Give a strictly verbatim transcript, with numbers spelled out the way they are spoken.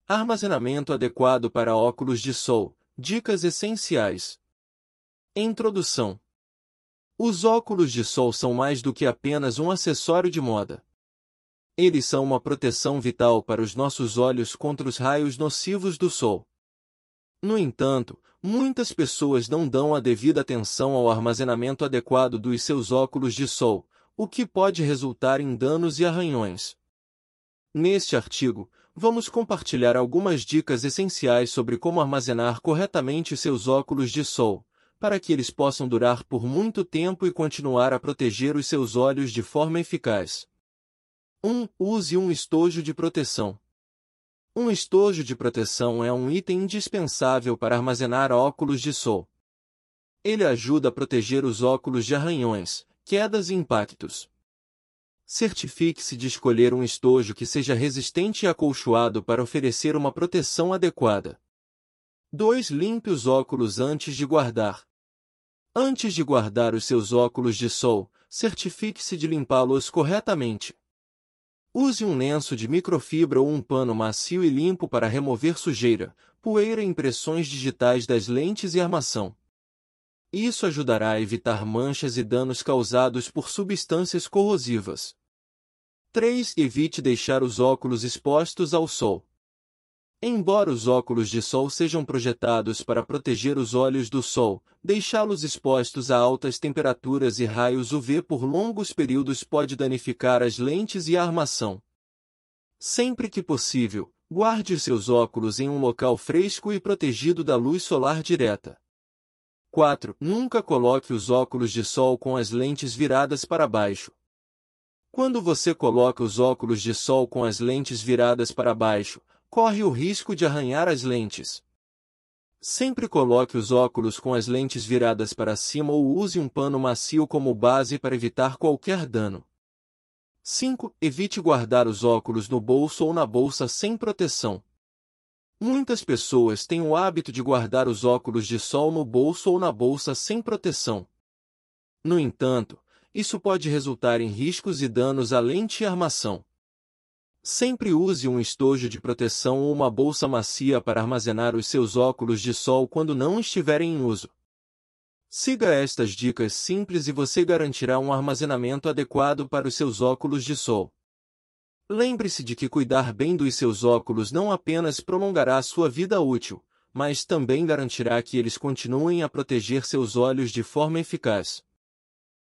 Armazenamento adequado para óculos de sol. Dicas essenciais. Introdução. Os óculos de sol são mais do que apenas um acessório de moda. Eles são uma proteção vital para os nossos olhos contra os raios nocivos do sol. No entanto, muitas pessoas não dão a devida atenção ao armazenamento adequado dos seus óculos de sol, o que pode resultar em danos e arranhões. Neste artigo, vamos compartilhar algumas dicas essenciais sobre como armazenar corretamente seus óculos de sol, para que eles possam durar por muito tempo e continuar a proteger os seus olhos de forma eficaz. um Use um estojo de proteção. Um estojo de proteção é um item indispensável para armazenar óculos de sol. Ele ajuda a proteger os óculos de arranhões, quedas e impactos. Certifique-se de escolher um estojo que seja resistente e acolchoado para oferecer uma proteção adequada. dois Limpe os óculos antes de guardar. Antes de guardar os seus óculos de sol, certifique-se de limpá-los corretamente. Use um lenço de microfibra ou um pano macio e limpo para remover sujeira, poeira e impressões digitais das lentes e armação. Isso ajudará a evitar manchas e danos causados por substâncias corrosivas. três Evite deixar os óculos expostos ao sol. Embora os óculos de sol sejam projetados para proteger os olhos do sol, deixá-los expostos a altas temperaturas e raios U V por longos períodos pode danificar as lentes e a armação. Sempre que possível, guarde seus óculos em um local fresco e protegido da luz solar direta. quatro Nunca coloque os óculos de sol com as lentes viradas para baixo. Quando você coloca os óculos de sol com as lentes viradas para baixo, corre o risco de arranhar as lentes. Sempre coloque os óculos com as lentes viradas para cima ou use um pano macio como base para evitar qualquer dano. cinco Evite guardar os óculos no bolso ou na bolsa sem proteção. Muitas pessoas têm o hábito de guardar os óculos de sol no bolso ou na bolsa sem proteção. No entanto, isso pode resultar em riscos e danos à lente e armação. Sempre use um estojo de proteção ou uma bolsa macia para armazenar os seus óculos de sol quando não estiverem em uso. Siga estas dicas simples e você garantirá um armazenamento adequado para os seus óculos de sol. Lembre-se de que cuidar bem dos seus óculos não apenas prolongará sua vida útil, mas também garantirá que eles continuem a proteger seus olhos de forma eficaz.